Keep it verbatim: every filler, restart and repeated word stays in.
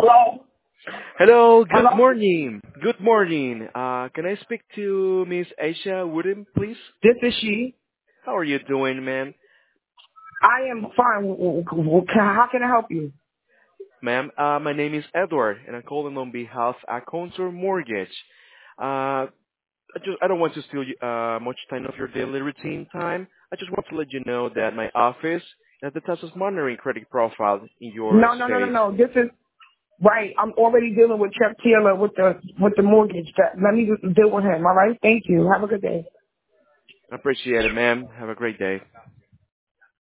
Hello? Hello, good Hello? morning. Good morning. Uh, can I speak to Miss Aisha Wooden, please? This is she. How are you doing, ma'am? I am fine. W- w- w- can- How can I help you? Ma'am, uh, my name is Edward, and I'm calling on behalf of Contour Mortgage. Uh, I just I don't want to steal you, uh, much time of your daily routine time. I just want to let you know that my office has the task of monitoring credit profile in your No, no, no, no, state. no. This is right. I'm already dealing with Chuck Taylor with the with the mortgage. That, let me just deal with him. All right. Thank you. Have a good day. I appreciate it, ma'am. Have a great day.